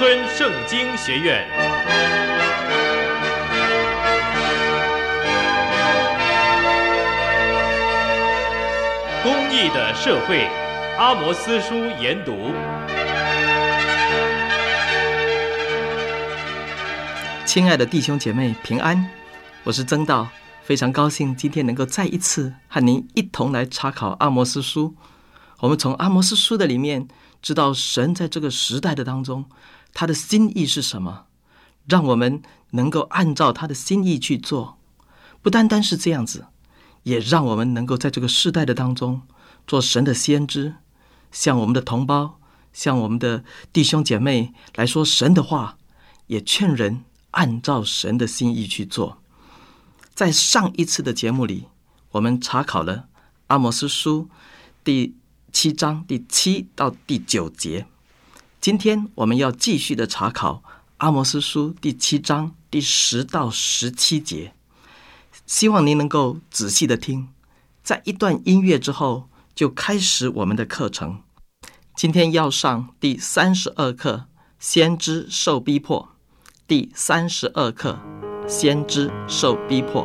春圣经学院。公益的社会，阿摩司书研读。 亲爱的弟兄姐妹平安，我是曾道，非常高兴今天能够再一次和您一同来查考阿摩司书。我们从阿摩司书的里面知道神在这个时代的当中他的心意是什么，让我们能够按照他的心意去做。不单单是这样子，也让我们能够在这个世代的当中做神的先知，向我们的同胞，向我们的弟兄姐妹来说神的话，也劝人按照神的心意去做。在上一次的节目里，我们查考了阿摩司书第7章第7到第9节。今天我们要继续的查考阿摩司书第7章第10到17节。希望您能够仔细的听，在一段音乐之后就开始我们的课程。今天要上第32课先知受逼迫，第32课先知受逼迫。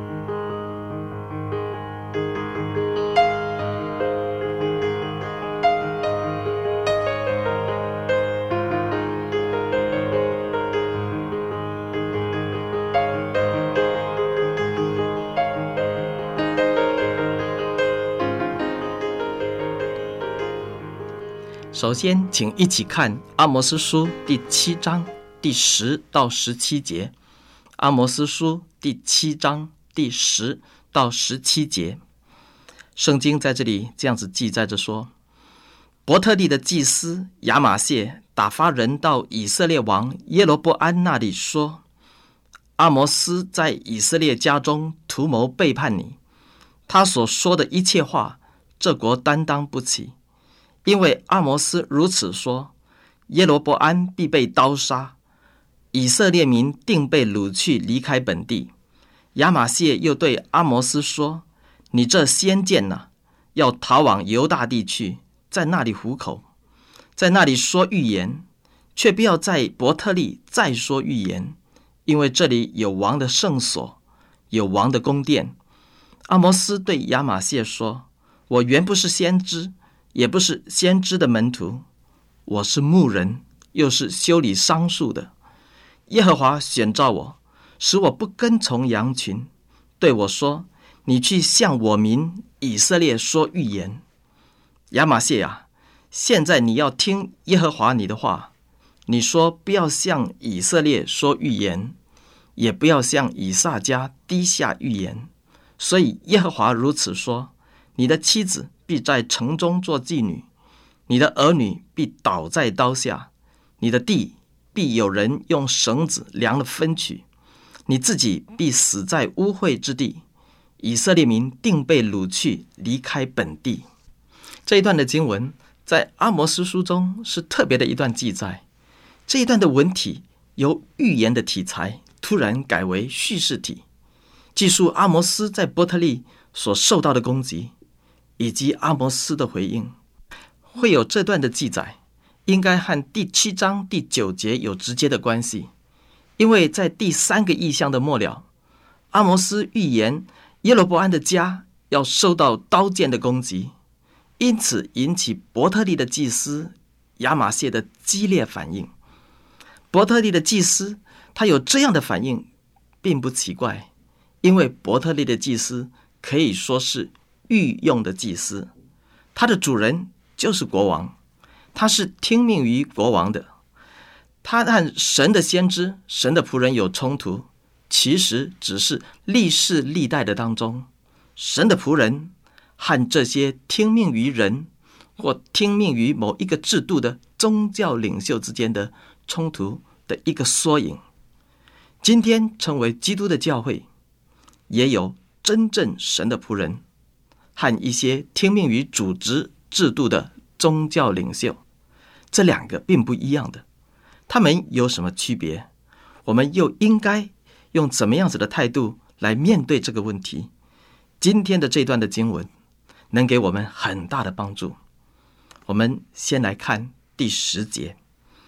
首先请一起看阿摩司书第7章第10到17节。阿摩司书第7章第10到17节，圣经在这里这样子记载着说，伯特利的祭司亚玛谢打发人到以色列王耶罗波安那里说，阿摩斯在以色列家中图谋背叛你，他所说的一切话，这国担当不起。因为阿摩斯如此说，耶罗波安必被刀杀，以色列民定被掳去离开本地。亚玛谢又对阿摩斯说，你这先见哪，要逃往犹大地去，在那里糊口，在那里说预言，却不要在伯特利再说预言，因为这里有王的圣所，有王的宫殿。阿摩斯对亚玛谢说，我原不是先知，也不是先知的门徒，我是牧人，又是修理桑树的。耶和华选召我，使我不跟从羊群，对我说，你去向我民以色列说预言。亚玛谢啊，现在你要听耶和华你的话，你说不要向以色列说预言，也不要向以撒家低下预言。所以耶和华如此说，你的妻子必在城中做妓女，你的儿女必倒在刀下，你的地必有人用绳子量了分取，你自己必死在污秽之地，以色列民定被掳去离开本地。这一段的经文在阿摩司书中是特别的一段记载。这一段的文体由预言的题材突然改为叙事体，记述阿摩斯在伯特利所受到的攻击，以及阿摩斯的回应。会有这段的记载，应该和第7章第9节有直接的关系，因为在第3个异象的末了，阿摩斯预言耶罗波安的家要受到刀剑的攻击，因此引起伯特利的祭司亚玛谢的激烈反应。伯特利的祭司他有这样的反应并不奇怪，因为伯特利的祭司可以说是御用的祭司，他的主人就是国王，他是听命于国王的。他和神的先知、神的仆人有冲突，其实只是历世历代的当中，神的仆人和这些听命于人或听命于某一个制度的宗教领袖之间的冲突的一个缩影。今天称为基督的教会，也有真正神的仆人和一些听命于组织制度的宗教领袖，这两个并不一样的。他们有什么区别？我们又应该用怎么样子的态度来面对这个问题？今天的这段的经文能给我们很大的帮助。我们先来看第10节。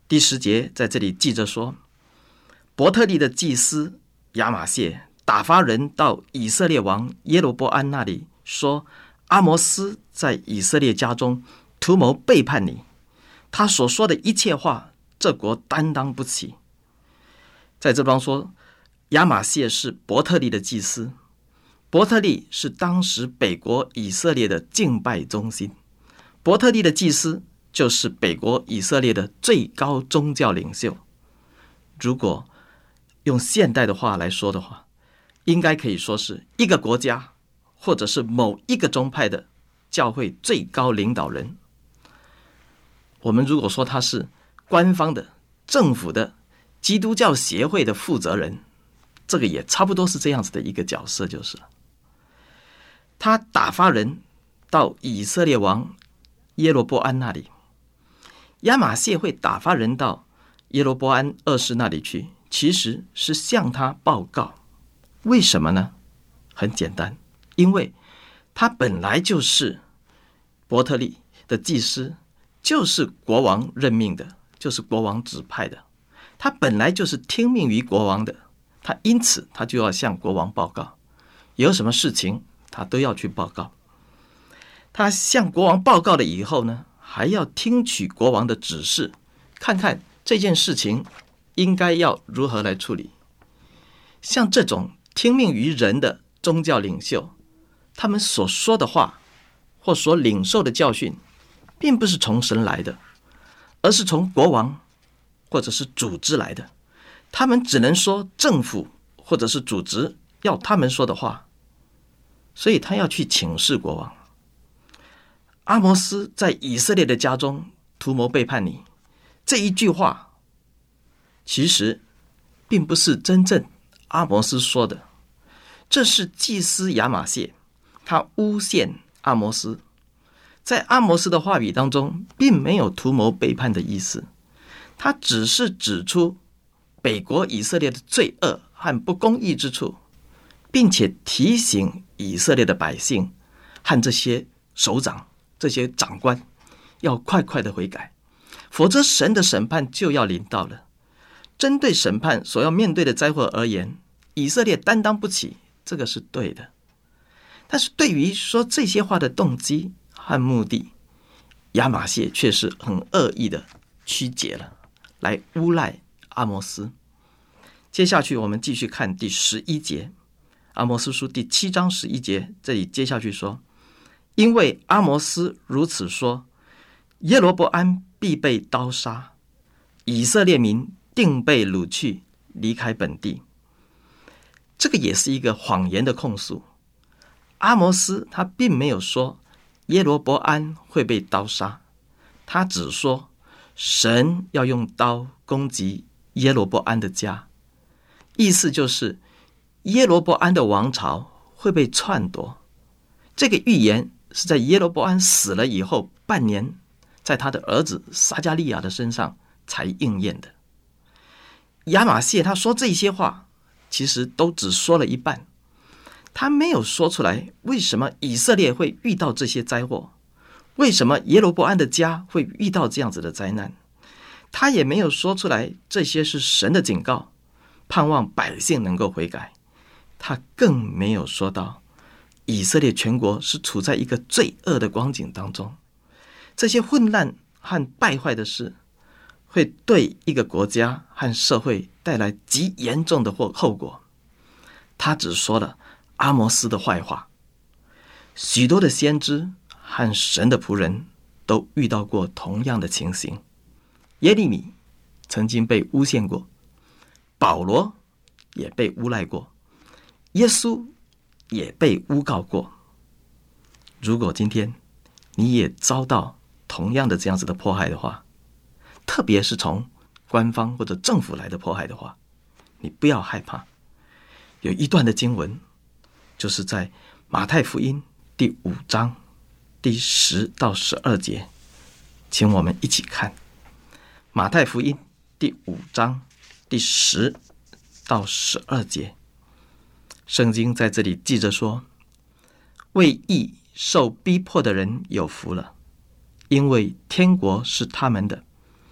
第10节在这里记着说，伯特利的祭司亚玛谢打发人到以色列王耶罗波安那里，说阿摩斯在以色列家中图谋背叛你，他所说的一切话，这国担当不起。在这方说，亚玛谢是伯特利的祭司，伯特利是当时北国以色列的敬拜中心，伯特利的祭司就是北国以色列的最高宗教领袖。如果用现代的话来说的话，应该可以说是一个国家或者是某一个宗派的教会最高领导人。我们如果说他是官方的、政府的、基督教协会的负责人，这个也差不多是这样子的一个角色就是了。他打发人到以色列王耶罗波安那里，亚玛谢会打发人到耶罗波安二世那里去，其实是向他报告。为什么呢？很简单，因为他本来就是伯特利的祭司，就是国王任命的，就是国王指派的，他本来就是听命于国王的，因此他就要向国王报告，有什么事情他都要去报告。他向国王报告了以后呢，还要听取国王的指示，看看这件事情应该要如何来处理。像这种听命于人的宗教领袖，他们所说的话或所领受的教训，并不是从神来的，而是从国王或者是组织来的。他们只能说政府或者是组织要他们说的话，所以他要去请示国王。阿摩斯在以色列的家中图谋背叛你，这一句话其实并不是真正阿摩斯说的，这是祭司亚玛谢他诬陷阿摩斯。在阿摩斯的话语当中，并没有图谋背叛的意思，他只是指出北国以色列的罪恶和不公义之处，并且提醒以色列的百姓和这些首长、这些长官要快快的悔改，否则神的审判就要临到了。针对审判所要面对的灾祸而言，以色列担当不起，这个是对的。但是对于说这些话的动机和目的，亚玛谢却是很恶意的曲解了，来诬赖阿摩斯。接下去我们继续看第11节，阿摩斯书第7章11节，这里接下去说，因为阿摩斯如此说，耶罗波安必被刀杀，以色列民定被掳去，离开本地。这个也是一个谎言的控诉。阿摩斯他并没有说耶罗波安会被刀杀，他只说神要用刀攻击耶罗波安的家，意思就是耶罗波安的王朝会被篡夺。这个预言是在耶罗波安死了以后半年，在他的儿子撒迦利亚的身上才应验的。亚玛谢他说这些话其实都只说了一半，他没有说出来为什么以色列会遇到这些灾祸，为什么耶罗波安的家会遇到这样子的灾难，他也没有说出来这些是神的警告，盼望百姓能够悔改。他更没有说到以色列全国是处在一个罪恶的光景当中，这些混乱和败坏的事会对一个国家和社会带来极严重的后果。他只说了阿摩斯的坏话。许多的先知和神的仆人都遇到过同样的情形。耶利米曾经被诬陷过，保罗也被诬赖过，耶稣也被诬告过。如果今天你也遭到同样的这样子的迫害的话，特别是从官方或者政府来的迫害的话，你不要害怕。有一段的经文就是在马太福音第5章第10到12节，请我们一起看马太福音第5章第10到12节。圣经在这里记着说，为义受逼迫的人有福了，因为天国是他们的。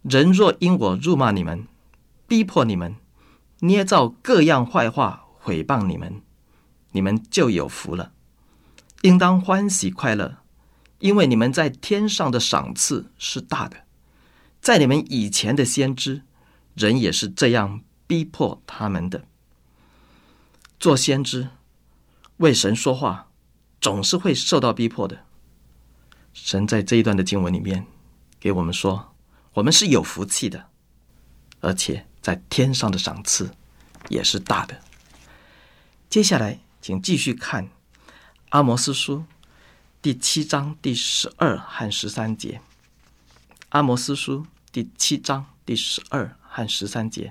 人若因我辱骂你们，逼迫你们，捏造各样坏话毁谤你们，你们就有福了，应当欢喜快乐，因为你们在天上的赏赐是大的。在你们以前的先知，人也是这样逼迫他们的。做先知，为神说话，总是会受到逼迫的。神在这一段的经文里面给我们说，我们是有福气的，而且在天上的赏赐也是大的。接下来请继续看阿摩司书第7章第12和13节。阿摩司书第7章第12和13节。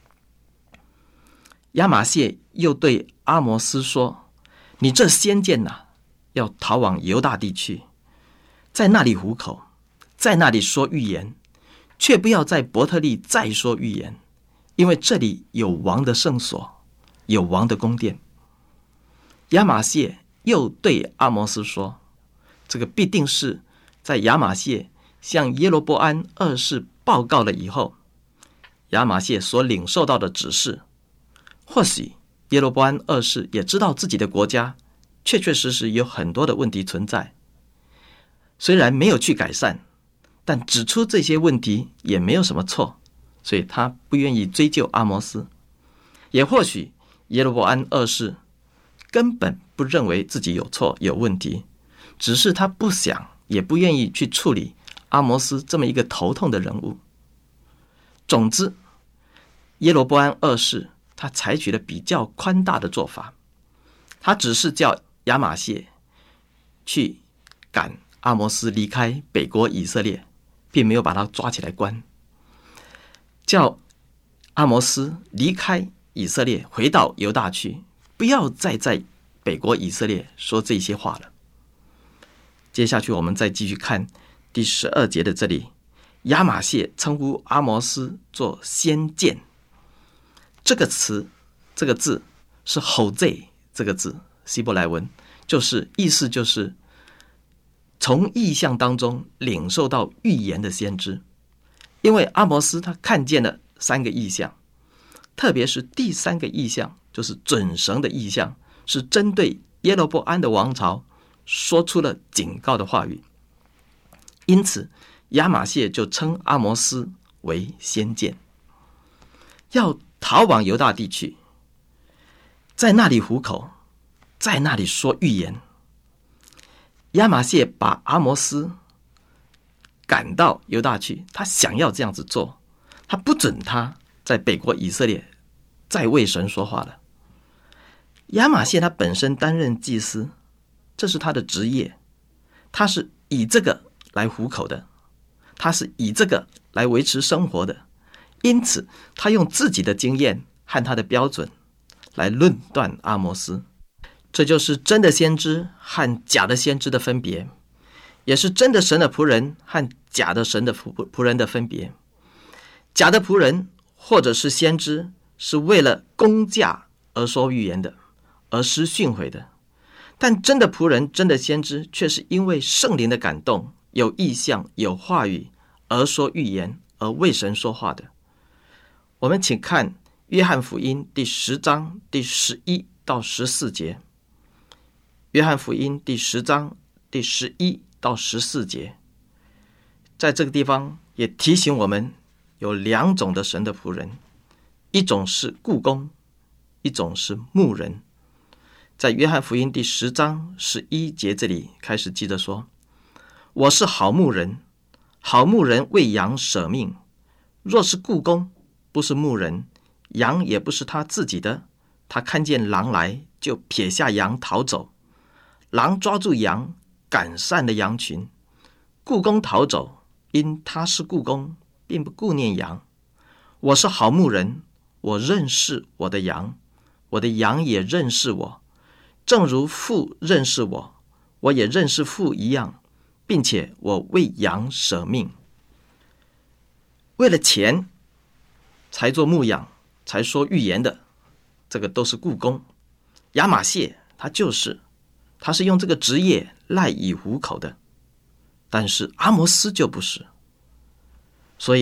亚玛谢又对阿摩斯说，你这先见哪，要逃往犹大地去，在那里糊口，在那里说预言，却不要在伯特利再说预言，因为这里有王的圣所，有王的宫殿。亚玛谢又对阿摩斯说，这个必定是在亚玛谢向耶罗波安二世报告了以后，亚玛谢所领受到的指示。或许耶罗波安二世也知道自己的国家确确实实有很多的问题存在，虽然没有去改善，但指出这些问题也没有什么错，所以他不愿意追究阿摩斯。也或许耶罗波安二世根本不认为自己有错有问题，只是他不想也不愿意去处理阿摩斯这么一个头痛的人物。总之，耶罗波安二世他采取了比较宽大的做法，他只是叫亚玛谢去赶阿摩斯离开北国以色列，并没有把他抓起来关，叫阿摩斯离开以色列回到犹大去，不要再在北国以色列说这些话了。接下去我们再继续看第12节的这里，亚玛谢称呼阿摩斯做先见。这个词，这个字是吼罪这个字，希伯来文意思就是从异象当中领受到预言的先知。因为阿摩斯他看见了3个异象，特别是第3个异象，就是准绳的异象，是针对耶罗波安的王朝说出了警告的话语。因此亚玛谢就称阿摩斯为先见，要逃往犹大地去，在那里糊口，在那里说预言。亚玛谢把阿摩斯赶到犹大去，他想要这样子做，他不准他在北国以色列再为神说话了。亚玛谢他本身担任祭司，这是他的职业，他是以这个来糊口的，他是以这个来维持生活的，因此他用自己的经验和他的标准来论断阿摩斯。这就是真的先知和假的先知的分别，也是真的神的仆人和假的神的仆人的分别。假的仆人或者是先知是为了公价而说预言的，而施训诲的，但真的仆人真的先知却是因为圣灵的感动，有异象有话语而说预言，而为神说话的。我们请看约翰福音第10章第11到14节。约翰福音第10章第11到14节，在这个地方也提醒我们有2种的神的仆人，一种是雇工，一种是牧人。在约翰福音第10章11节这里开始记着说，我是好牧人，好牧人为羊舍命，若是雇工，不是牧人，羊也不是他自己的，他看见狼来，就撇下羊逃走，狼抓住羊，赶散了羊群，雇工逃走，因他是雇工，并不顾念羊。我是好牧人，我认识我的羊，我的羊也认识我，正如父认识我，我也认识父一样，并且我为羊舍命。为了钱才做牧养，才说预言的，这个都是雇工。亚玛谢他是用这个职业赖以糊口的，但是阿摩斯就不是。所以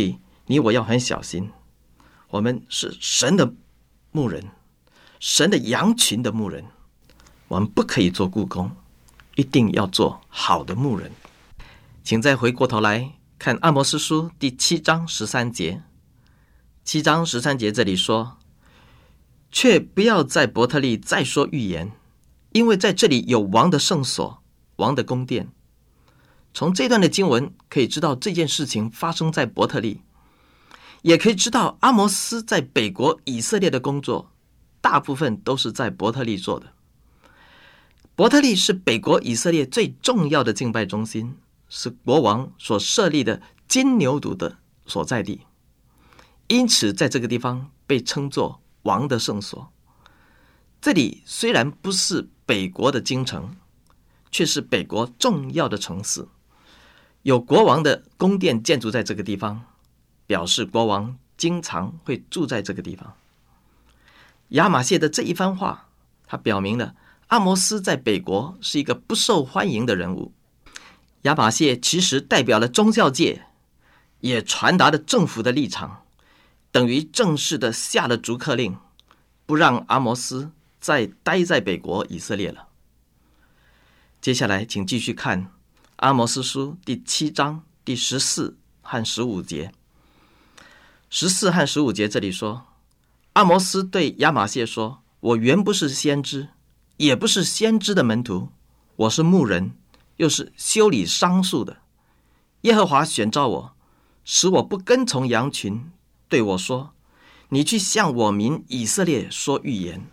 你我要很小心，我们是神的牧人，神的羊群的牧人，我们不可以做雇工，一定要做好的牧人。请再回过头来看阿摩司书第7章13节。7章13节这里说，却不要在伯特利再说预言，因为在这里有王的圣所，王的宫殿。从这段的经文可以知道这件事情发生在伯特利，也可以知道阿摩斯在北国以色列的工作大部分都是在伯特利做的。伯特利是北国以色列最重要的敬拜中心，是国王所设立的金牛犊的所在地，因此在这个地方被称作王的圣所。这里虽然不是北国的京城，却是北国重要的城市，有国王的宫殿建筑在这个地方，表示国王经常会住在这个地方。亚玛谢的这一番话，他表明了阿摩斯在北国是一个不受欢迎的人物。亚玛谢其实代表了宗教界，也传达了政府的立场，等于正式的下了逐客令，不让阿摩斯再待在北国以色列了。接下来请继续看阿摩司书第7章第14和15节。14和15节这里说，阿摩斯对亚玛谢说，我原不是先知，也不是先知的门徒，我是牧人，又是修理桑树的。耶和华选召我，使我不跟从羊群，对我说，你去向我民以色列说预言。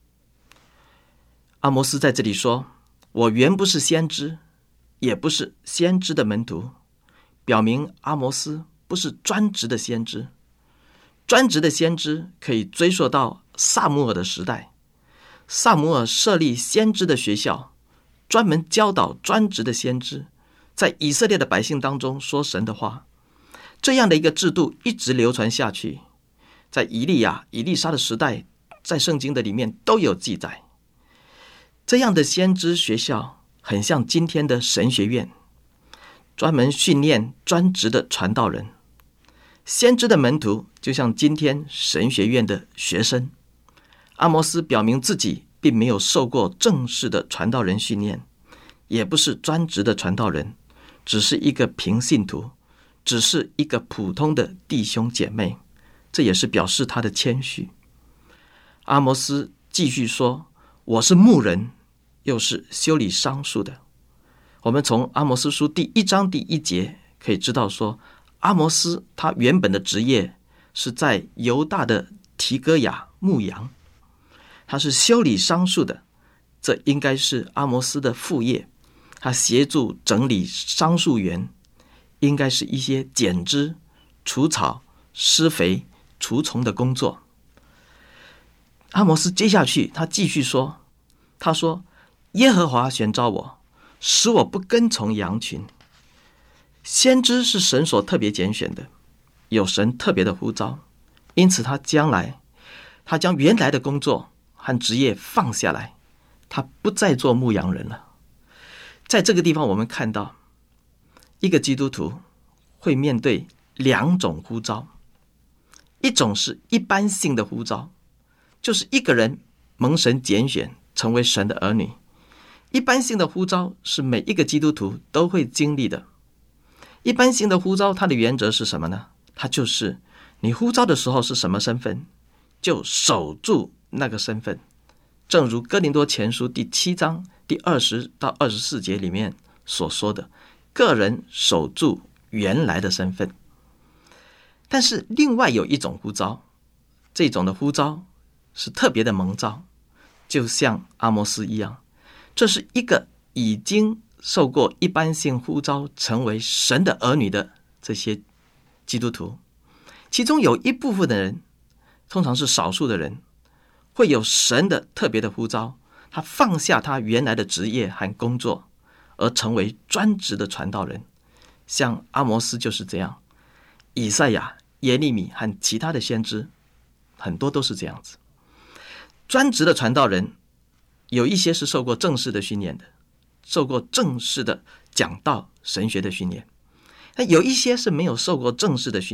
阿摩斯在这里说，我原不是先知，也不是先知的门徒，表明阿摩斯不是专职的先知。专职的先知可以追溯到撒母耳的时代，撒母耳设立先知的学校，专门教导专职的先知在以色列的百姓当中说神的话。这样的一个制度一直流传下去，在以利亚、以利沙的时代，在圣经的里面都有记载。这样的先知学校很像今天的神学院，专门训练专职的传道人。先知的门徒就像今天神学院的学生。阿摩斯表明自己并没有受过正式的传道人训练，也不是专职的传道人，只是一个平信徒，只是一个普通的弟兄姐妹，这也是表示他的谦虚。阿摩斯继续说，我是牧人，又是修理桑树的。我们从阿摩斯书第1章第1节可以知道说，阿摩斯他原本的职业是在犹大的提哥亚牧羊，他是修理桑树的，这应该是阿摩斯的副业。他协助整理桑树园，应该是一些剪枝、除草、施肥、除虫的工作。阿摩斯接下去他继续说，他说，耶和华选召我，使我不跟从羊群。先知是神所特别拣选的，有神特别的呼召，因此他将原来的工作和职业放下来，他不再做牧羊人了。在这个地方我们看到一个基督徒会面对2种呼召，一种是一般性的呼召，就是一个人蒙神拣选成为神的儿女。一般性的呼召是每一个基督徒都会经历的。一般性的呼召它的原则是什么呢？它就是你呼召的时候是什么身份，就守住那个身份。正如哥林多前书第7章第20到24节里面所说的，个人守住原来的身份。但是另外有一种呼召，这种的呼召是特别的蒙召，就像阿摩斯一样，这是一个已经受过一般性呼召成为神的儿女的这些基督徒，其中有一部分的人，通常是少数的人，会有神的特别的呼召，他放下他原来的职业和工作，而成为专职的传道人。像阿摩斯就是这样，以赛亚、耶利米和其他的先知很多都是这样子。专职的传道人有一些是受过正式的训练的，受过正式的讲道神学的训练，但有一些是没有受过正式的训练，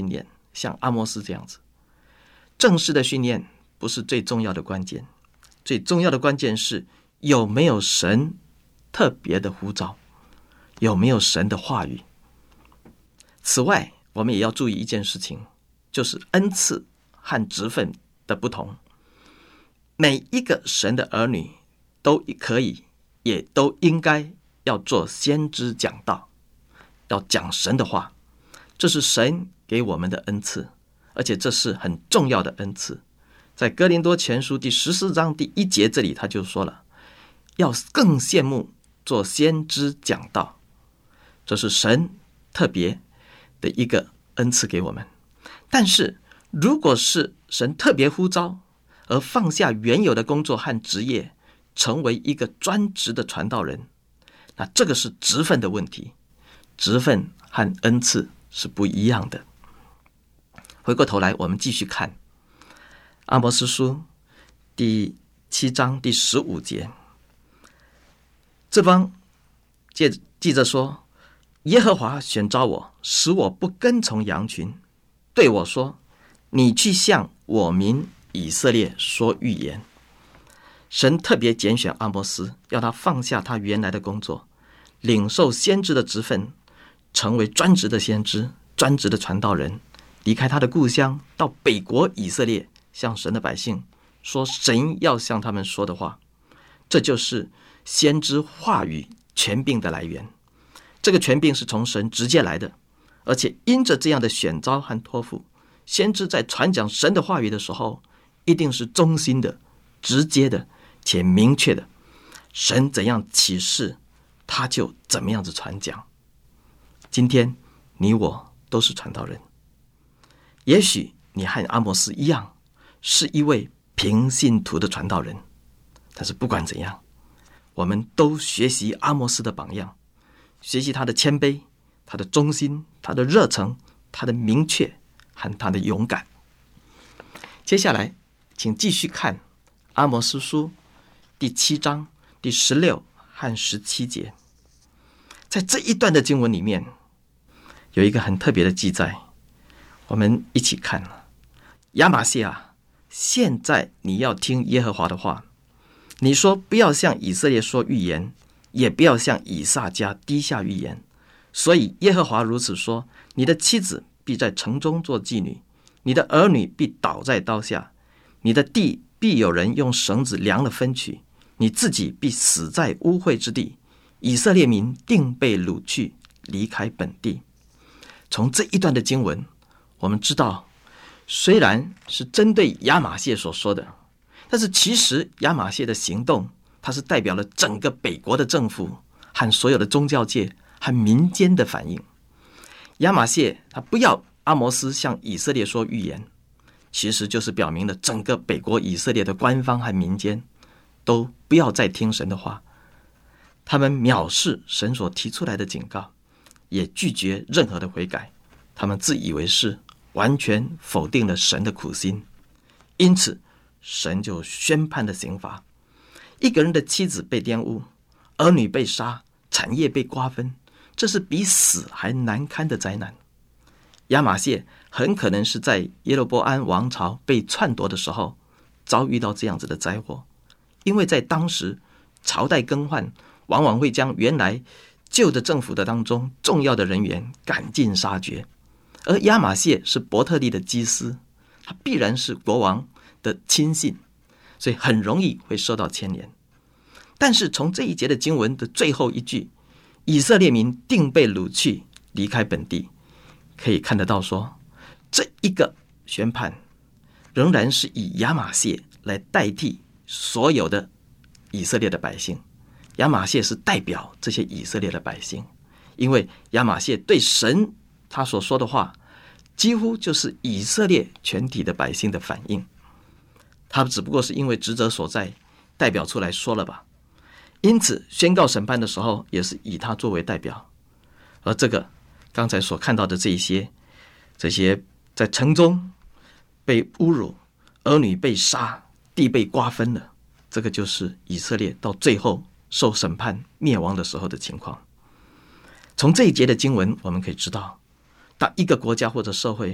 像阿摩斯这样子。正式的训练不是最重要的关键，最重要的关键是有没有神特别的呼召，有没有神的话语。此外，我们也要注意一件事情，就是恩赐和职分的不同。每一个神的儿女都可以，也都应该要做先知讲道，要讲神的话，这是神给我们的恩赐，而且这是很重要的恩赐。在哥林多前书第14章第1节，这里他就说了，要更羡慕做先知讲道，这是神特别的一个恩赐给我们。但是如果是神特别呼召而放下原有的工作和职业，成为一个专职的传道人，那这个是职分的问题，职分和恩赐是不一样的。回过头来，我们继续看阿摩司书第7章第15节，这方记着说，耶和华选召我，使我不跟从羊群，对我说，你去向我民以色列说预言。神特别拣选阿摩斯，要他放下他原来的工作，领受先知的职分，成为专职的先知，专职的传道人，离开他的故乡，到北国以色列，向神的百姓说神要向他们说的话。这就是先知话语权柄的来源。这个权柄是从神直接来的，而且因着这样的选召和托付，先知在传讲神的话语的时候，一定是忠心的、直接的且明确的。神怎样启示，他就怎么样子传讲。今天你我都是传道人，也许你和阿摩斯一样，是一位平信徒的传道人，但是不管怎样，我们都学习阿摩斯的榜样，学习他的谦卑，他的忠心，他的热诚，他的明确和他的勇敢。接下来请继续看阿摩司书第7章第16和17节。在这一段的经文里面，有一个很特别的记载，我们一起看。亚玛谢啊，现在你要听耶和华的话，你说不要向以色列说预言，也不要向以撒家低下预言。所以耶和华如此说，你的妻子必在城中做妓女，你的儿女必倒在刀下，你的地必有人用绳子量了分取，你自己必死在污秽之地，以色列民定被掳去，离开本地。从这一段的经文，我们知道，虽然是针对亚玛谢所说的，但是其实亚玛谢的行动，它是代表了整个北国的政府和所有的宗教界和民间的反应。亚玛谢他不要阿摩斯向以色列说预言，其实就是表明了整个北国以色列的官方和民间都不要再听神的话，他们藐视神所提出来的警告，也拒绝任何的悔改，他们自以为是，完全否定了神的苦心。因此神就宣判了刑罚，一个人的妻子被玷污，儿女被杀，产业被瓜分，这是比死还难堪的灾难。亚玛谢很可能是在耶罗波安王朝被篡夺的时候遭遇到这样子的灾祸，因为在当时朝代更换，往往会将原来旧的政府的当中重要的人员赶尽杀绝，而亚玛谢是伯特利的祭司，他必然是国王的亲信，所以很容易会受到牵连。但是从这一节的经文的最后一句，以色列民定被掳去，离开本地，可以看得到说，这一个宣判仍然是以亚玛谢来代替所有的以色列的百姓。亚玛谢是代表这些以色列的百姓，因为亚玛谢对神他所说的话，几乎就是以色列全体的百姓的反应。他只不过是因为职责所在，代表出来说了吧。因此宣告审判的时候，也是以他作为代表。而这个刚才所看到的这些在城中被侮辱，儿女被杀，地被瓜分了，这个就是以色列到最后受审判灭亡的时候的情况。从这一节的经文我们可以知道，当一个国家或者社会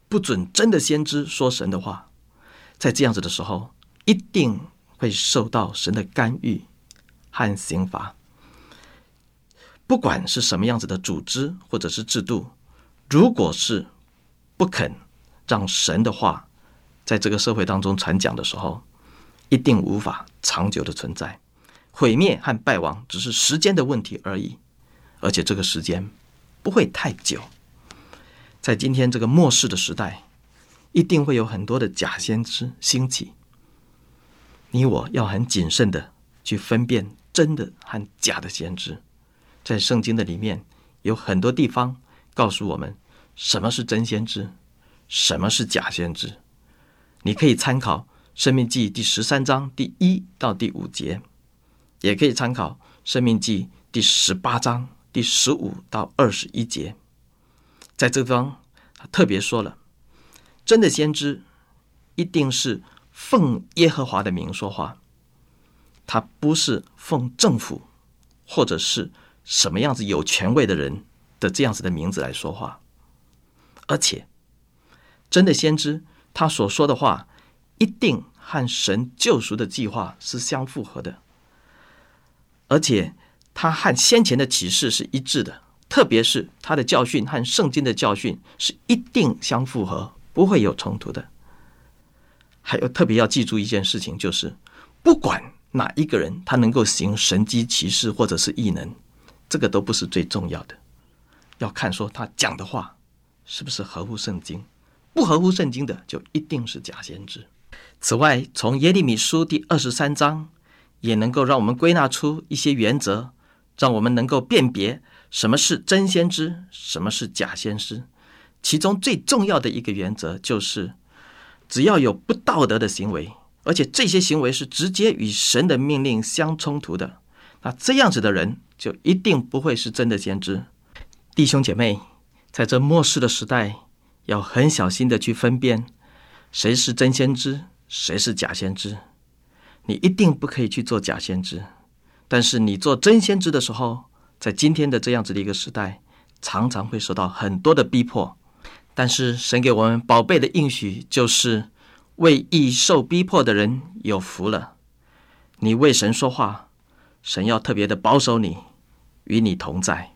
不准真的先知说神的话，在这样子的时候，一定会受到神的干预和刑罚。不管是什么样子的组织或者是制度，如果是不肯让神的话在这个社会当中传讲的时候，一定无法长久的存在，毁灭和败亡只是时间的问题而已，而且这个时间不会太久。在今天这个末世的时代，一定会有很多的假先知兴起，你我要很谨慎的去分辨真的和假的先知。在圣经的里面有很多地方告诉我们什么是真先知，什么是假先知。你可以参考申命记第13章第1到第5节，也可以参考申命记第18章第15到21节。在这方他特别说了，真的先知一定是奉耶和华的名说话，他不是奉政府或者是什么样子有权位的人的这样子的名字来说话。而且真的先知他所说的话一定和神救赎的计划是相符合的，而且他和先前的启示是一致的，特别是他的教训和圣经的教训是一定相符合，不会有冲突的。还有特别要记住一件事情，就是不管哪一个人他能够行神迹奇事或者是异能，这个都不是最重要的，要看说他讲的话是不是合乎圣经，不合乎圣经的就一定是假先知。此外，从耶利米书第23章也能够让我们归纳出一些原则，让我们能够辨别什么是真先知，什么是假先知。其中最重要的一个原则就是，只要有不道德的行为，而且这些行为是直接与神的命令相冲突的，那这样子的人就一定不会是真的先知。弟兄姐妹，在这末世的时代，要很小心的去分辨谁是真先知，谁是假先知。你一定不可以去做假先知，但是你做真先知的时候，在今天的这样子的一个时代，常常会受到很多的逼迫。但是神给我们宝贝的应许就是为义受逼迫的人有福了。你为神说话，神要特别的保守你，与你同在。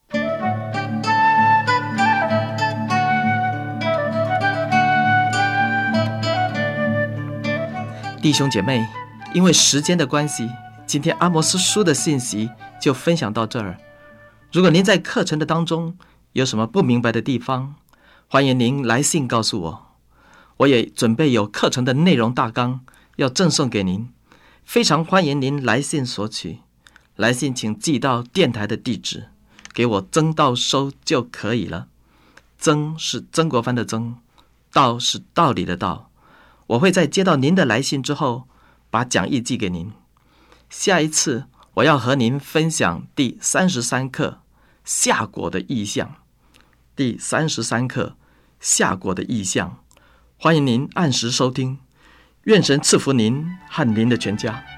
弟兄姐妹，因为时间的关系，今天阿摩斯书的信息就分享到这儿。如果您在课程的当中有什么不明白的地方，欢迎您来信告诉我。我也准备有课程的内容大纲要赠送给您，非常欢迎您来信索取。来信请寄到电台的地址，给我曾道收就可以了。曾是曾国藩的曾，道是道理的道。我会在接到您的来信之后，把讲义寄给您。下一次我要和您分享第33课夏国的意象。第33课夏国的意象，欢迎您按时收听。愿神赐福您和您的全家。